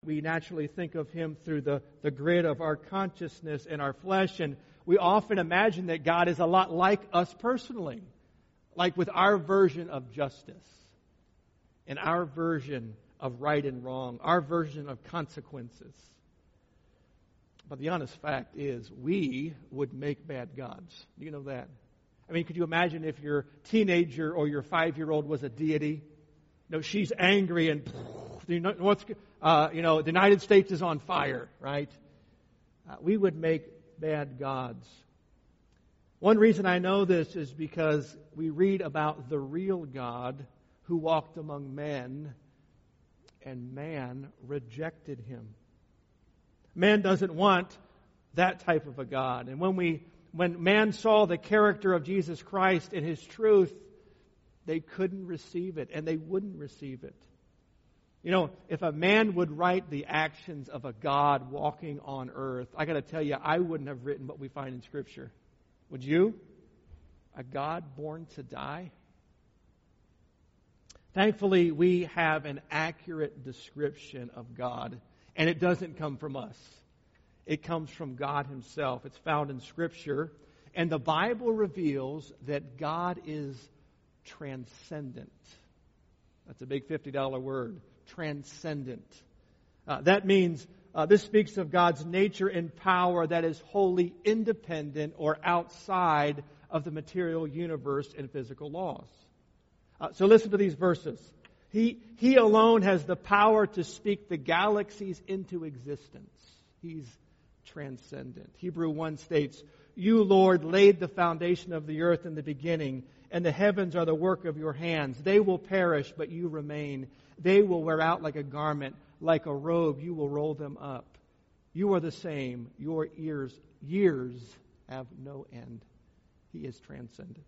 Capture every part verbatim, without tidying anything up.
we naturally think of Him through the, the grid of our consciousness and our flesh, and we often imagine that God is a lot like us personally, like with our version of justice and our version of right and wrong, our version of consequences. But the honest fact is, we would make bad gods. Do you know that? I mean, could you imagine if your teenager or your five-year-old was a deity? You know, she's angry and, you know, what's, uh, you know, the United States is on fire, right? Uh, we would make bad gods. One reason I know this is because we read about the real God who walked among men, and man rejected Him. Man doesn't want that type of a God. And when we When man saw the character of Jesus Christ and His truth, they couldn't receive it, and they wouldn't receive it. You know, if a man would write the actions of a God walking on earth, I got to tell you, I wouldn't have written what we find in Scripture. Would you? A God born to die? Thankfully, we have an accurate description of God, and it doesn't come from us. It comes from God Himself. It's found in Scripture. And the Bible reveals that God is transcendent. That's a big fifty dollar word. Transcendent. Uh, that means uh, this speaks of God's nature and power that is wholly independent or outside of the material universe and physical laws. Uh, so listen to these verses. He, he alone has the power to speak the galaxies into existence. He's transcendent. Hebrew one states, "You, Lord, laid the foundation of the earth in the beginning, and the heavens are the work of your hands. They will perish, but you remain. They will wear out like a garment, like a robe, you will roll them up. You are the same. Your ears, years have no end." He is transcendent.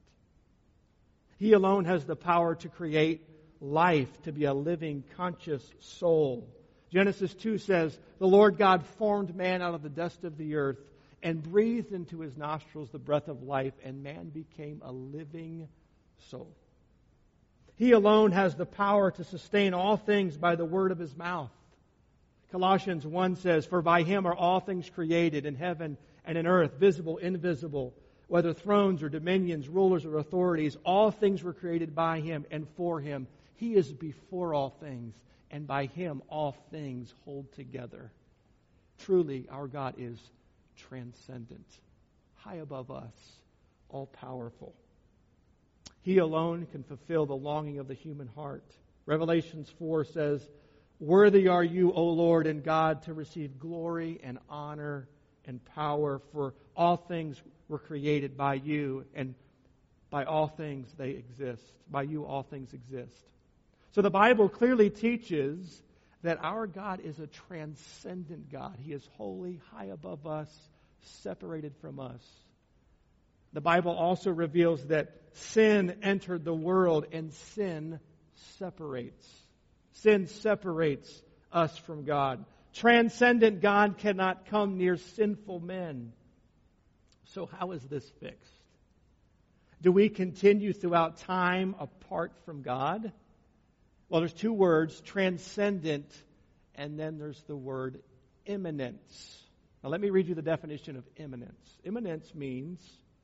He alone has the power to create life, to be a living, conscious soul. Genesis two says, "The Lord God formed man out of the dust of the earth and breathed into his nostrils the breath of life, and man became a living soul." He alone has the power to sustain all things by the word of His mouth. Colossians one says, "For by Him are all things created in heaven and in earth, visible, invisible, whether thrones or dominions, rulers or authorities, all things were created by Him and for Him. He is before all things, and by Him all things hold together." Truly, our God is transcendent, high above us, all-powerful. He alone can fulfill the longing of the human heart. Revelations four says, "Worthy are you, O Lord and God, to receive glory and honor and power, for all things were created by you, and by all things they exist. By you all things exist." So the Bible clearly teaches that our God is a transcendent God. He is holy, high above us, separated from us. The Bible also reveals that sin entered the world, and sin separates. Sin separates us from God. Transcendent God cannot come near sinful men. So how is this fixed? Do we continue throughout time apart from God? Well, there's two words, transcendent, and then there's the word immanence. Now let me read you the definition of immanence. Immanence means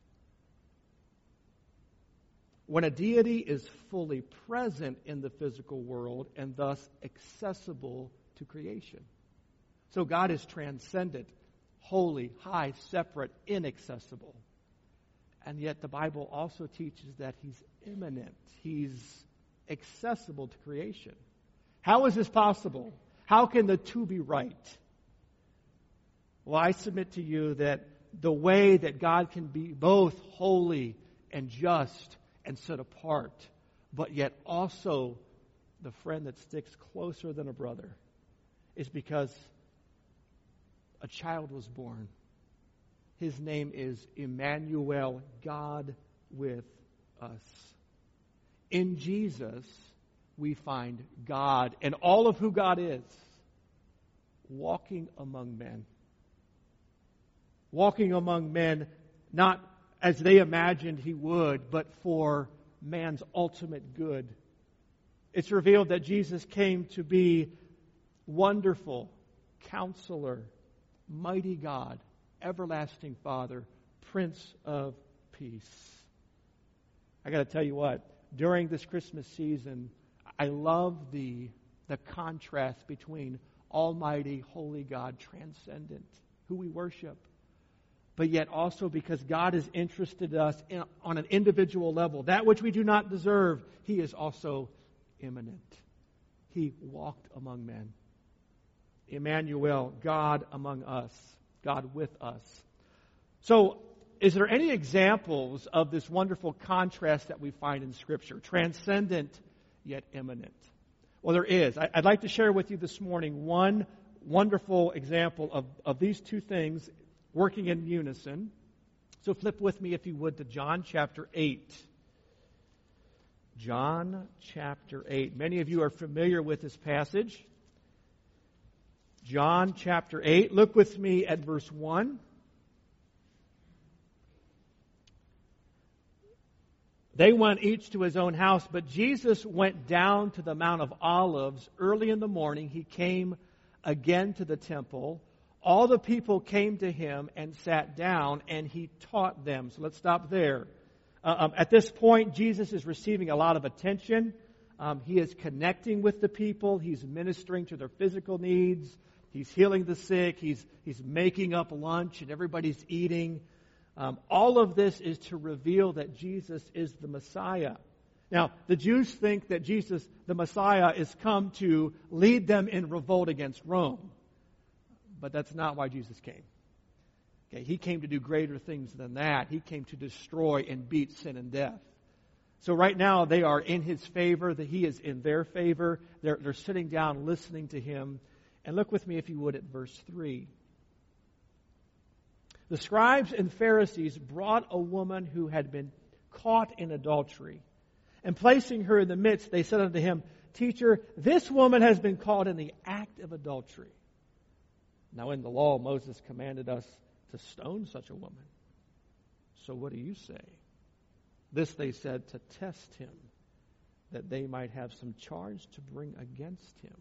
when a deity is fully present in the physical world and thus accessible to creation. So God is transcendent, holy, high, separate, inaccessible. And yet the Bible also teaches that He's immanent. He's accessible to creation. How is this possible? How can the two be right? Well, I submit to you that the way that God can be both holy and just and set apart, but yet also the friend that sticks closer than a brother, is because a child was born. His name is Emmanuel, God with us. In Jesus, we find God and all of who God is walking among men. Walking among men, not as they imagined He would, but for man's ultimate good. It's revealed that Jesus came to be wonderful, Counselor, Mighty God, Everlasting Father, Prince of Peace. I got to tell you what, during this Christmas season, I love the, the contrast between Almighty, Holy God, transcendent, who we worship, but yet also because God is interested in us in, on an individual level. That which we do not deserve, He is also immanent. He walked among men. Emmanuel, God among us, God with us. So, is there any examples of this wonderful contrast that we find in Scripture? Transcendent, yet immanent. Well, there is. I'd like to share with you this morning one wonderful example of, of these two things working in unison. So flip with me, if you would, to John chapter eight. John chapter eight. Many of you are familiar with this passage. John chapter eight. Look with me at verse one. They went each to his own house, but Jesus went down to the Mount of Olives. Early in the morning, he came again to the temple. All the people came to him and sat down, and he taught them. So let's stop there. Uh, um, at this point, Jesus is receiving a lot of attention. Um, he is connecting with the people. He's ministering to their physical needs. He's healing the sick. He's, he's making up lunch, and everybody's eating. Um, all of this is to reveal that Jesus is the Messiah. Now, the Jews think that Jesus, the Messiah, is come to lead them in revolt against Rome. But that's not why Jesus came. Okay, He came to do greater things than that. He came to destroy and beat sin and death. So right now they are in His favor, that He is in their favor. They're, they're sitting down listening to Him. And look with me, if you would, at verse three. The scribes and Pharisees brought a woman who had been caught in adultery. And placing her in the midst, they said unto Him, Teacher, this woman has been caught in the act of adultery. Now in the law, Moses commanded us to stone such a woman. So what do you say? This they said to test Him, that they might have some charge to bring against Him.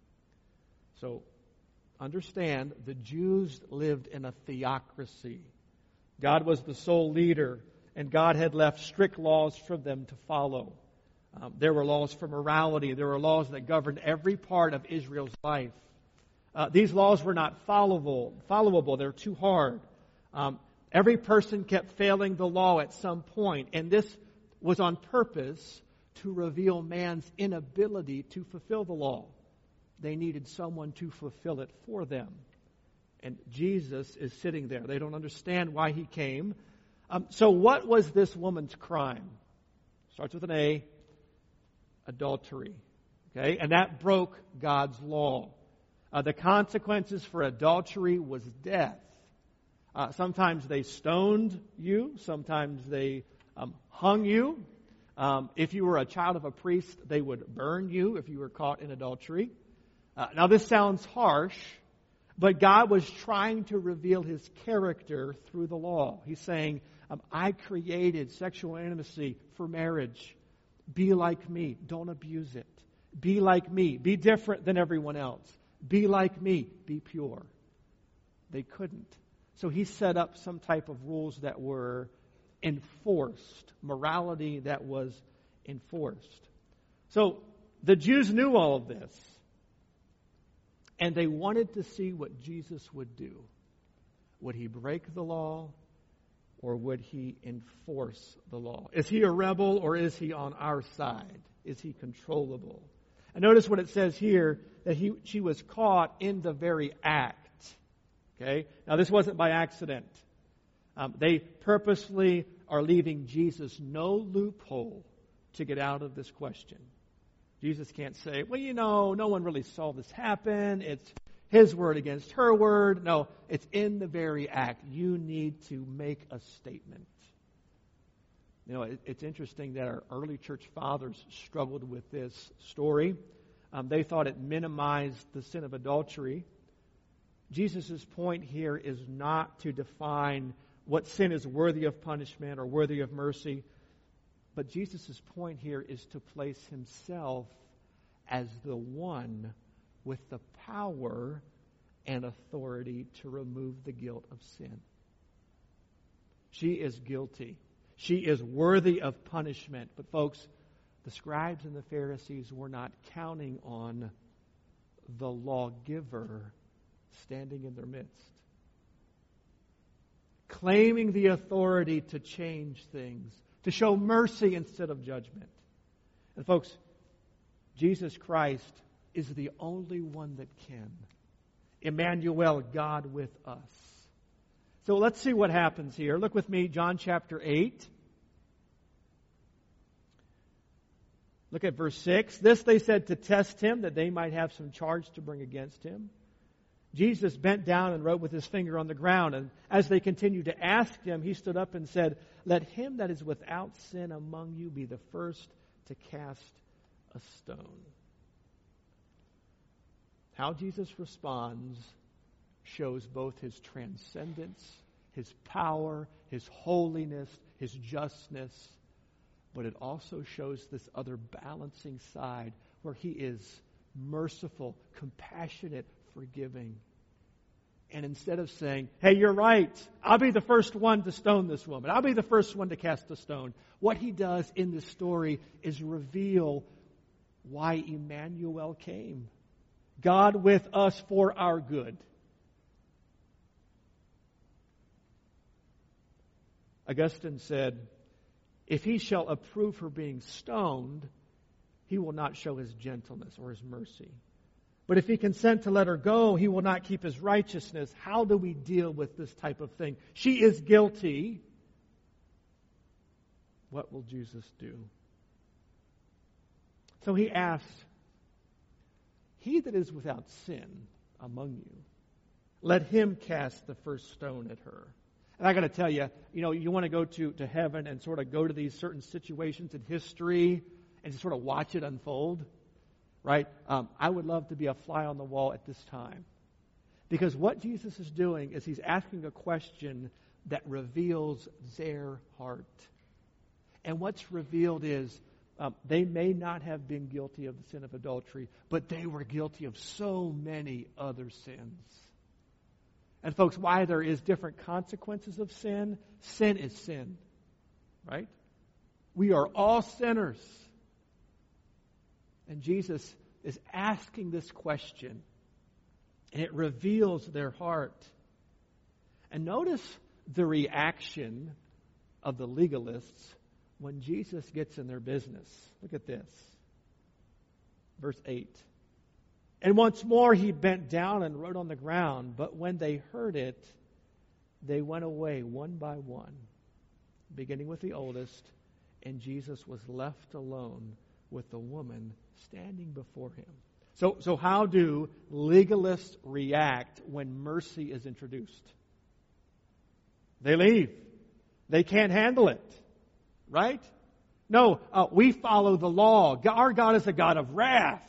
So understand, the Jews lived in a theocracy. God was the sole leader, and God had left strict laws for them to follow. Um, there were laws for morality. There were laws that governed every part of Israel's life. Uh, these laws were not followable. Followable. They're too hard. Um, every person kept failing the law at some point, and this was on purpose to reveal man's inability to fulfill the law. They needed someone to fulfill it for them. And Jesus is sitting there. They don't understand why He came. Um, so what was this woman's crime? Starts with an A. Adultery. Okay? And that broke God's law. Uh, the consequences for adultery was death. Uh, sometimes they stoned you. Sometimes they um, hung you. Um, if you were a child of a priest, they would burn you if you were caught in adultery. Uh, now this sounds harsh, but God was trying to reveal His character through the law. He's saying, um, I created sexual intimacy for marriage. Be like me. Don't abuse it. Be like me. Be different than everyone else. Be like me. Be pure. They couldn't. So He set up some type of rules that were enforced. Morality that was enforced. So the Jews knew all of this. And they wanted to see what Jesus would do. Would He break the law, or would He enforce the law? Is He a rebel, or is He on our side? Is He controllable? And notice what it says here, that he, she was caught in the very act. Okay? Now this wasn't by accident. Um, they purposely are leaving Jesus no loophole to get out of this question. Jesus can't say, well, you know, no one really saw this happen. It's His word against her word. No, it's in the very act. You need to make a statement. You know, it, it's interesting that our early church fathers struggled with this story. Um, they thought it minimized the sin of adultery. Jesus' point here is not to define what sin is worthy of punishment or worthy of mercy. But Jesus' point here is to place Himself as the one with the power and authority to remove the guilt of sin. She is guilty. She is worthy of punishment. But folks, the scribes and the Pharisees were not counting on the lawgiver standing in their midst, claiming the authority to change things, to show mercy instead of judgment. And folks, Jesus Christ is the only one that can. Emmanuel, God with us. So let's see what happens here. Look with me, John chapter eight. Look at verse six. This they said to test him, that they might have some charge to bring against him. Jesus bent down and wrote with his finger on the ground. And as they continued to ask him, he stood up and said, "Let him that is without sin among you be the first to cast a stone." How Jesus responds shows both his transcendence, his power, his holiness, his justness, but it also shows this other balancing side where he is merciful, compassionate, forgiving. And instead of saying, "Hey, you're right, I'll be the first one to stone this woman. I'll be the first one to cast a stone," what he does in this story is reveal why Emmanuel came. God with us for our good. Augustine said, "If he shall approve her being stoned, he will not show his gentleness or his mercy. But if he consent to let her go, he will not keep his righteousness." How do we deal with this type of thing? She is guilty. What will Jesus do? So he asks, "He that is without sin among you, let him cast the first stone at her." And I got to tell you, you know, you want to go to, to heaven and sort of go to these certain situations in history and just sort of watch it unfold, right? Um, I would love to be a fly on the wall at this time. Because what Jesus is doing is he's asking a question that reveals their heart. And what's revealed is um, they may not have been guilty of the sin of adultery, but they were guilty of so many other sins. And folks, why there is different consequences of sin, sin is sin, right? We are all sinners. And Jesus is asking this question, and it reveals their heart. And notice the reaction of the legalists when Jesus gets in their business. Look at this. Verse eight. "And once more he bent down and wrote on the ground. But when they heard it, they went away one by one, beginning with the oldest, and Jesus was left alone with the woman standing before him." So, so how do legalists react when mercy is introduced? They leave. They can't handle it, right? No, uh, we follow the law. Our God is a God of wrath.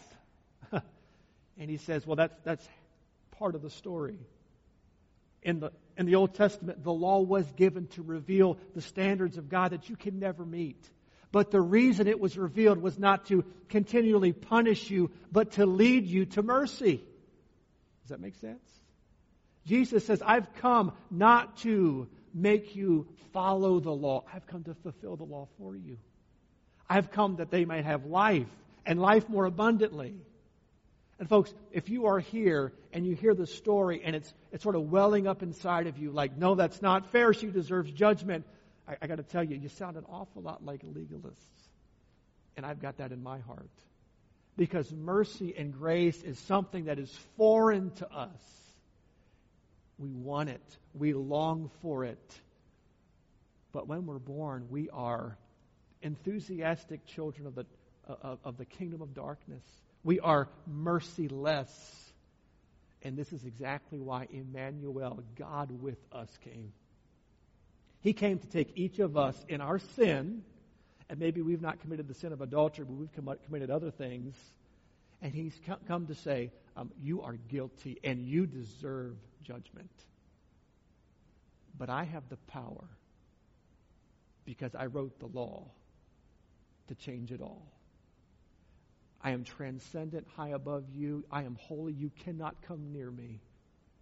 And he says, well, that's that's part of the story. In the in the Old Testament, the law was given to reveal the standards of God that you can never meet. But the reason it was revealed was not to continually punish you, but to lead you to mercy. Does that make sense? Jesus says, "I've come not to make you follow the law. I've come to fulfill the law for you. I've come that they might have life, and life more abundantly." And folks, if you are here and you hear the story and it's it's sort of welling up inside of you like, "No, that's not fair. She deserves judgment." I, I got to tell you, you sound an awful lot like legalists. And I've got that in my heart. Because mercy and grace is something that is foreign to us. We want it. We long for it. But when we're born, we are enthusiastic children of the of, of the kingdom of darkness. We are merciless. And this is exactly why Emmanuel, God with us, came. He came to take each of us in our sin, and maybe we've not committed the sin of adultery, but we've com- committed other things. And he's come to say, um, you are guilty and you deserve judgment. But I have the power, because I wrote the law, to change it all. I am transcendent, high above you. I am holy. You cannot come near me.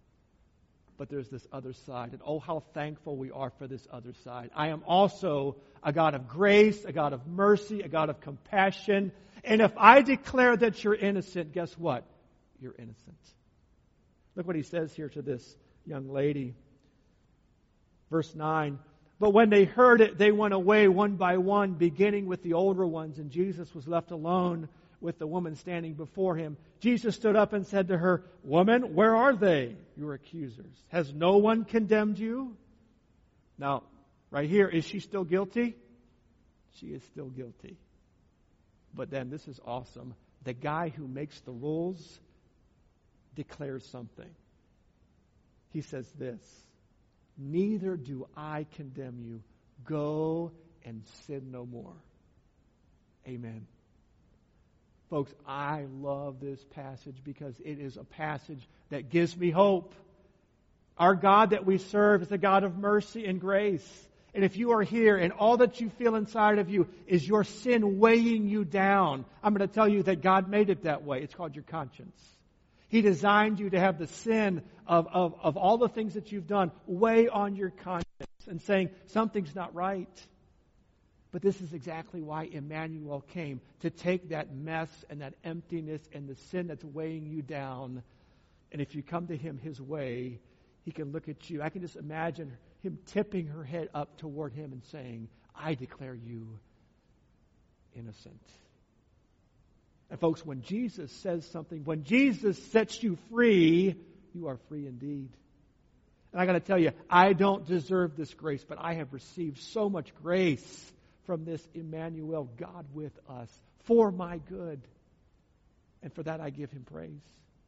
but there's this other side. And oh, how thankful we are for this other side. I am also a God of grace, a God of mercy, a God of compassion. And if I declare that you're innocent, guess what? You're innocent. Look what he says here to this young lady. Verse nine. But when they heard it, they went away one by one, beginning with the older ones, and Jesus was left alone with the woman standing before him. Jesus stood up and said to her, Woman, where are they, your accusers? Has no one condemned you? Now, right here, is she still guilty? She is still guilty. But then, this is awesome. The guy who makes the rules declares something. He says this, Neither do I condemn you. Go and sin no more. Amen. Folks, I love this passage because it is a passage that gives me hope. Our God that we serve is a God of mercy and grace. And if you are here and all that you feel inside of you is your sin weighing you down, I'm going to tell you that God made it that way. It's called your conscience. He designed you to have the sin of, of, of all the things that you've done weigh on your conscience and saying something's not right. But this is exactly why Emmanuel came, to take that mess and that emptiness and the sin that's weighing you down. And if you come to Him His way, He can look at you. I can just imagine Him tipping her head up toward Him and saying, I declare you innocent. And folks, when Jesus says something, when Jesus sets you free, you are free indeed. And I got to tell you, I don't deserve this grace, but I have received so much grace from this Emmanuel, God with us, for my good. And for that I give Him praise.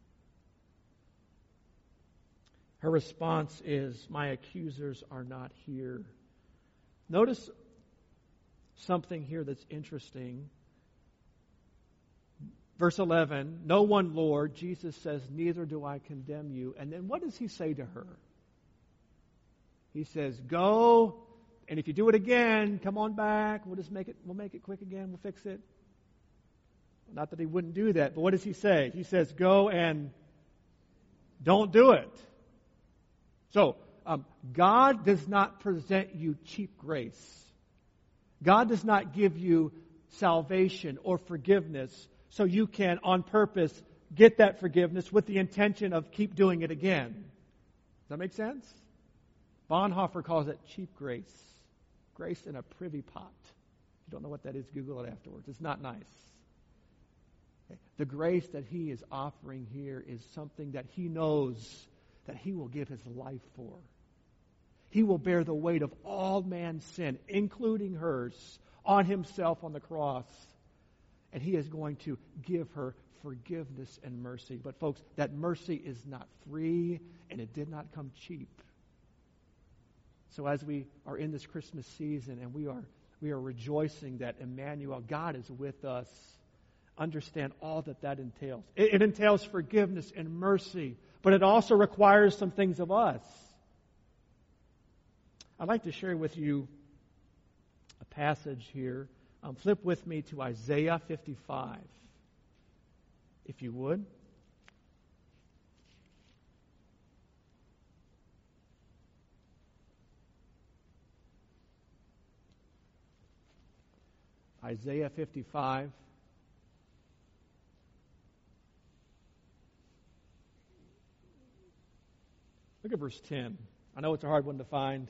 Her response is, my accusers are not here. Notice something here that's interesting. Verse eleven, no one, Lord. Jesus says, neither do I condemn you. And then what does He say to her? He says, go, and if you do it again, come on back. We'll just make it, we'll make it quick again. We'll fix it. Not that He wouldn't do that, but what does He say? He says, go and don't do it. So, um, God does not present you cheap grace. God does not give you salvation or forgiveness so you can, on purpose, get that forgiveness with the intention of keep doing it again. Does that make sense? Bonhoeffer calls it cheap grace. Grace in a privy pot. If you don't know what that is, Google it afterwards. It's not nice. Okay. The grace that He is offering here is something that He knows that He will give His life for. He will bear the weight of all man's sin, including hers, on Himself on the cross. And He is going to give her forgiveness and mercy. But folks, that mercy is not free, and it did not come cheap. So as we are in this Christmas season and we are we are rejoicing that Emmanuel, God is with us, understand all that that entails. It, it entails forgiveness and mercy, but it also requires some things of us. I'd like to share with you a passage here. Um, flip with me to Isaiah fifty-five, if you would. Isaiah fifty-five. Look at verse ten. I know it's a hard one to find.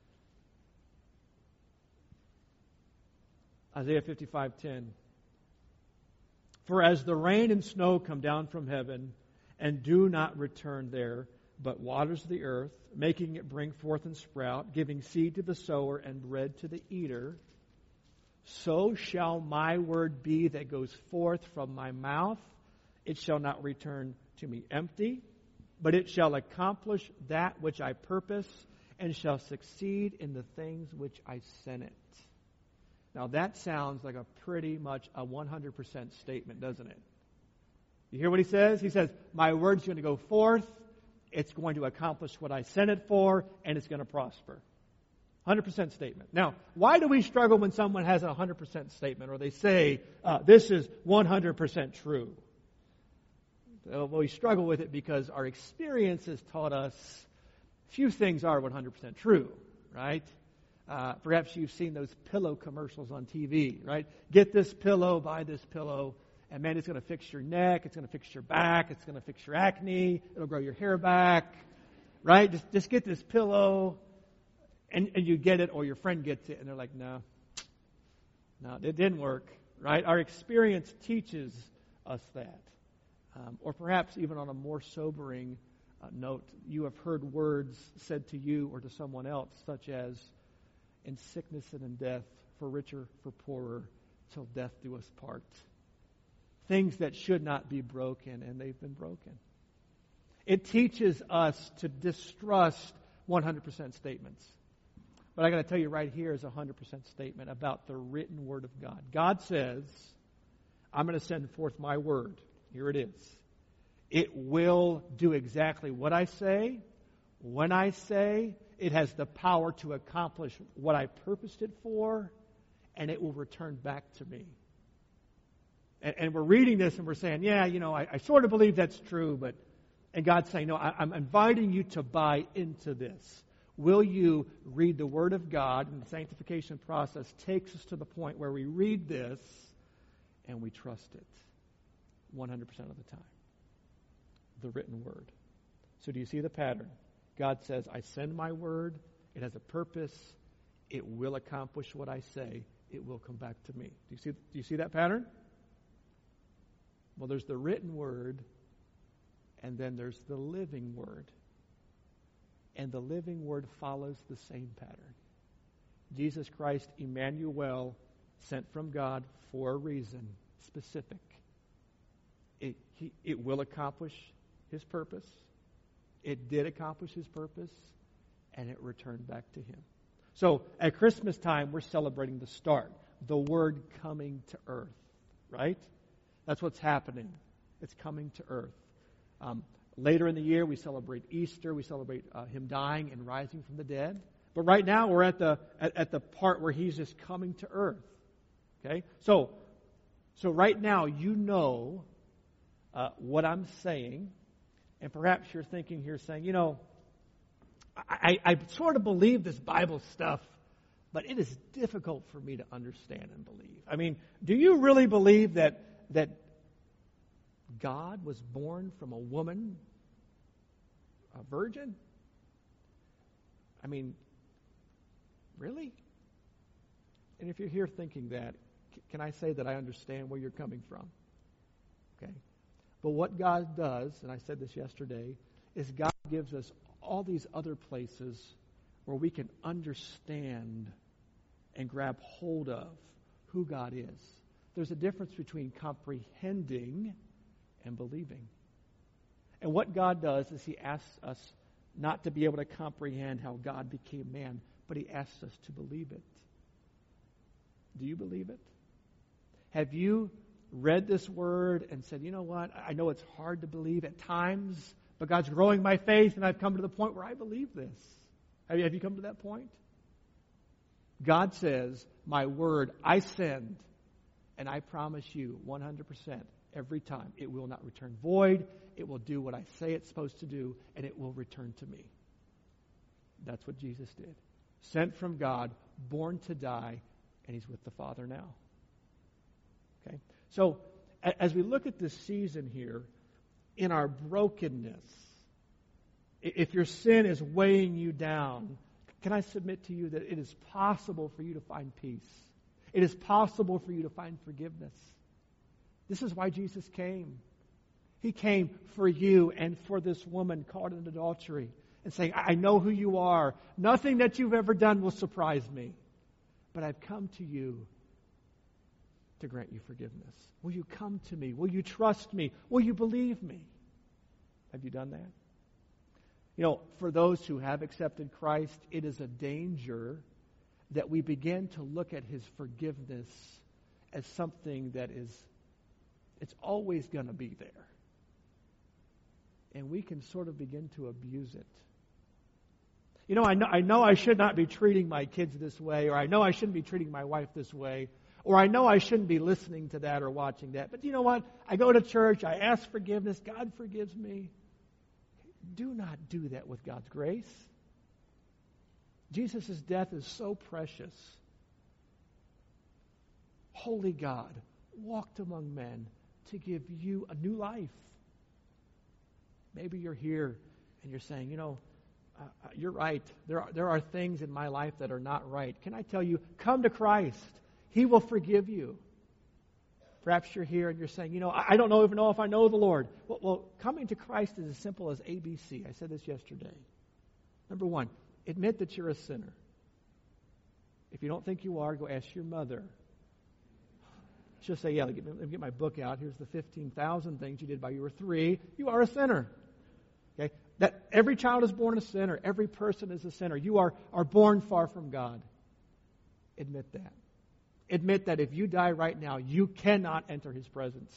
Isaiah fifty-five ten. For as the rain and snow come down from heaven, and do not return there, but waters the earth, making it bring forth and sprout, giving seed to the sower and bread to the eater, so shall my word be that goes forth from my mouth. It shall not return to me empty, but it shall accomplish that which I purpose, and shall succeed in the things which I sent it. Now that sounds like a pretty much a one hundred percent statement, doesn't it? You hear what he says? He says, my word's going to go forth, it's going to accomplish what I sent it for, and it's going to prosper. one hundred percent statement. Now, why do we struggle when someone has a one hundred percent statement, or they say, uh, this is one hundred percent true? Well, we struggle with it because our experience has taught us Few things are one hundred percent true, right? Uh, perhaps you've seen those pillow commercials on T V, right? Get this pillow, buy this pillow, and man, it's going to fix your neck, it's going to fix your back, it's going to fix your acne, it'll grow your hair back, right? Just, just get this pillow, and, and you get it, or your friend gets it, and they're like, no, no, it didn't work, right? Our experience teaches us that. Um, or perhaps even on a more sobering uh, note, you have heard words said to you or to someone else, such as, in sickness and in death, for richer, for poorer, till death do us part. Things that should not be broken, and they've been broken. It teaches us to distrust one hundred percent statements. But I got to tell you right here is a one hundred percent statement about the written Word of God. God says, I'm going to send forth my Word. Here it is. It will do exactly what I say, when I say. It has the power to accomplish what I purposed it for, and it will return back to me. And, and we're reading this and we're saying, yeah, you know, I, I sort of believe that's true, but, and God's saying, no, I, I'm inviting you to buy into this. Will you read the Word of God? And the sanctification process takes us to the point where we read this and we trust it one hundred percent of the time. The written Word. So do you see the pattern? God says, I send my Word. It has a purpose. It will accomplish what I say. It will come back to me. Do you see, do you see that pattern? Well, there's the written Word, and then there's the living Word. And the living Word follows the same pattern. Jesus Christ, Emmanuel, sent from God for a reason specific. It, he, it will accomplish His purpose. It did accomplish His purpose, and it returned back to Him. So at Christmas time, we're celebrating the start, the Word coming to earth, right? That's what's happening. It's coming to earth. Um, later in the year, we celebrate Easter. We celebrate uh, Him dying and rising from the dead. But right now, we're at the at, at the part where He's just coming to earth. Okay, so so right now, you know uh, what I'm saying. And perhaps you're thinking here saying, you know, I, I, I sort of believe this Bible stuff, but it is difficult for me to understand and believe. I mean, do you really believe that that God was born from a woman, a virgin? I mean, really? And if you're here thinking that, can I say that I understand where you're coming from? Okay. But what God does, and I said this yesterday, is God gives us all these other places where we can understand and grab hold of who God is. There's a difference between comprehending and believing. And what God does is He asks us not to be able to comprehend how God became man, but He asks us to believe it. Do you believe it? Have you read this Word and said, you know what, I know it's hard to believe at times, but God's growing my faith, and I've come to the point where I believe this. Have you, have you come to that point? God says, my Word I send, and I promise you one hundred percent every time it will not return void. It will do what I say it's supposed to do, and it will return to me. That's what Jesus did. Sent from God, born to die, and He's with the Father now. Okay? So, as we look at this season here, in our brokenness, if your sin is weighing you down, can I submit to you that it is possible for you to find peace? It is possible for you to find forgiveness. This is why Jesus came. He came for you and for this woman caught in adultery and saying, I know who you are. Nothing that you've ever done will surprise me. But I've come to you to grant you forgiveness. Will you come to me? Will you trust me? Will you believe me? Have you done that? You know, for those who have accepted Christ, it is a danger that we begin to look at His forgiveness as something that is, it's always going to be there. And we can sort of begin to abuse it. You know, I know I know I should not be treating my kids this way, or I know I shouldn't be treating my wife this way, or I know I shouldn't be listening to that or watching that. But you know what? I go to church, I ask forgiveness, God forgives me. Do not do that with God's grace. Jesus' death is so precious. Holy God walked among men to give you a new life. Maybe you're here and you're saying, you know, uh, you're right. There are, there are things in my life that are not right. Can I tell you, come to Christ. He will forgive you. Perhaps you're here and you're saying, you know, I, I don't know even know if I know the Lord. Well, well, coming to Christ is as simple as A B C. I said this yesterday. Number one, admit that you're a sinner. If you don't think you are, go ask your mother. She'll say, yeah, let me, let me get my book out. Here's the fifteen thousand things you did while you were three. You are a sinner. Okay? That every child is born a sinner. Every person is a sinner. You are, are born far from God. Admit that. Admit that if you die right now, you cannot enter His presence.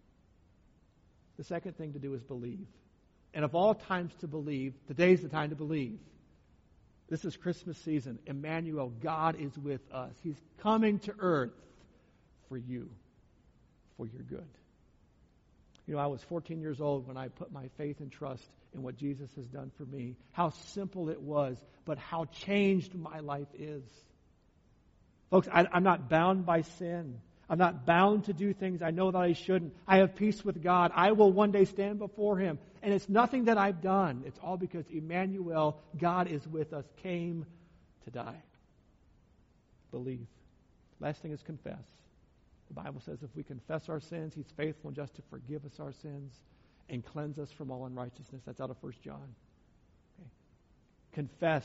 The second thing to do is believe. And of all times to believe, today's the time to believe. This is Christmas season. Emmanuel, God is with us. He's coming to earth for you, for your good. You know, I was fourteen years old when I put my faith and trust in what Jesus has done for me. How simple it was, but how changed my life is. Folks, I, I'm not bound by sin. I'm not bound to do things I know that I shouldn't. I have peace with God. I will one day stand before Him. And it's nothing that I've done. It's all because Emmanuel, God is with us, came to die. Believe. Last thing is confess. The Bible says if we confess our sins, He's faithful and just to forgive us our sins and cleanse us from all unrighteousness. That's out of First John. Okay. Confess.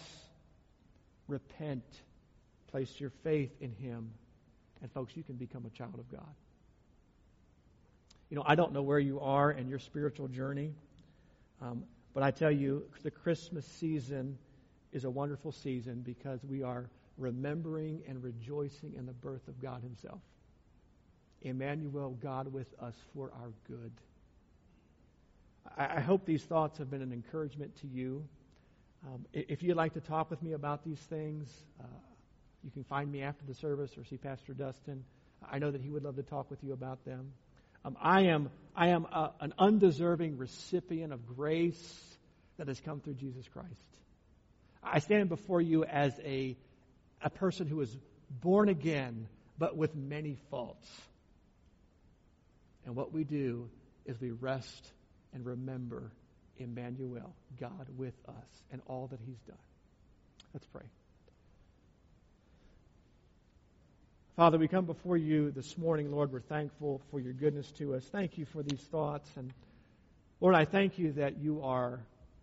Repent. Place your faith in Him. And folks, you can become a child of God. You know, I don't know where you are in your spiritual journey, um, but I tell you, the Christmas season is a wonderful season because we are remembering and rejoicing in the birth of God Himself. Emmanuel, God with us for our good. I, I hope these thoughts have been an encouragement to you. Um, if you'd like to talk with me about these things, uh, you can find me after the service or see Pastor Dustin. I know that he would love to talk with you about them. Um, I am I am a, an undeserving recipient of grace that has come through Jesus Christ. I stand before you as a, a person who is born again, but with many faults. And what we do is we rest and remember Emmanuel, God with us, and all that He's done. Let's pray. Father, we come before you this morning, Lord. We're thankful for your goodness to us. Thank you for these thoughts. And Lord, I thank you that you are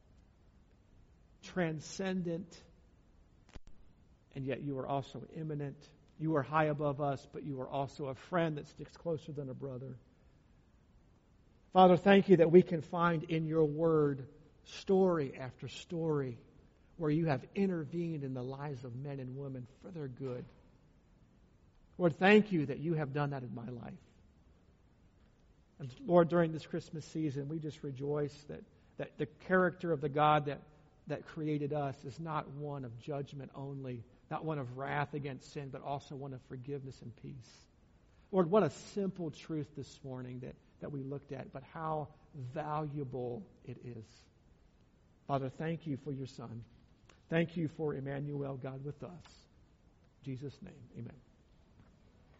transcendent, and yet you are also immanent. You are high above us, but you are also a friend that sticks closer than a brother. Father, thank you that we can find in your word story after story where you have intervened in the lives of men and women for their good. Lord, thank you that you have done that in my life. And Lord, during this Christmas season, we just rejoice that, that the character of the God that, that created us is not one of judgment only, not one of wrath against sin, but also one of forgiveness and peace. Lord, what a simple truth this morning that, that we looked at, but how valuable it is. Father, thank you for your Son. Thank you for Emmanuel, God with us. In Jesus' name, amen.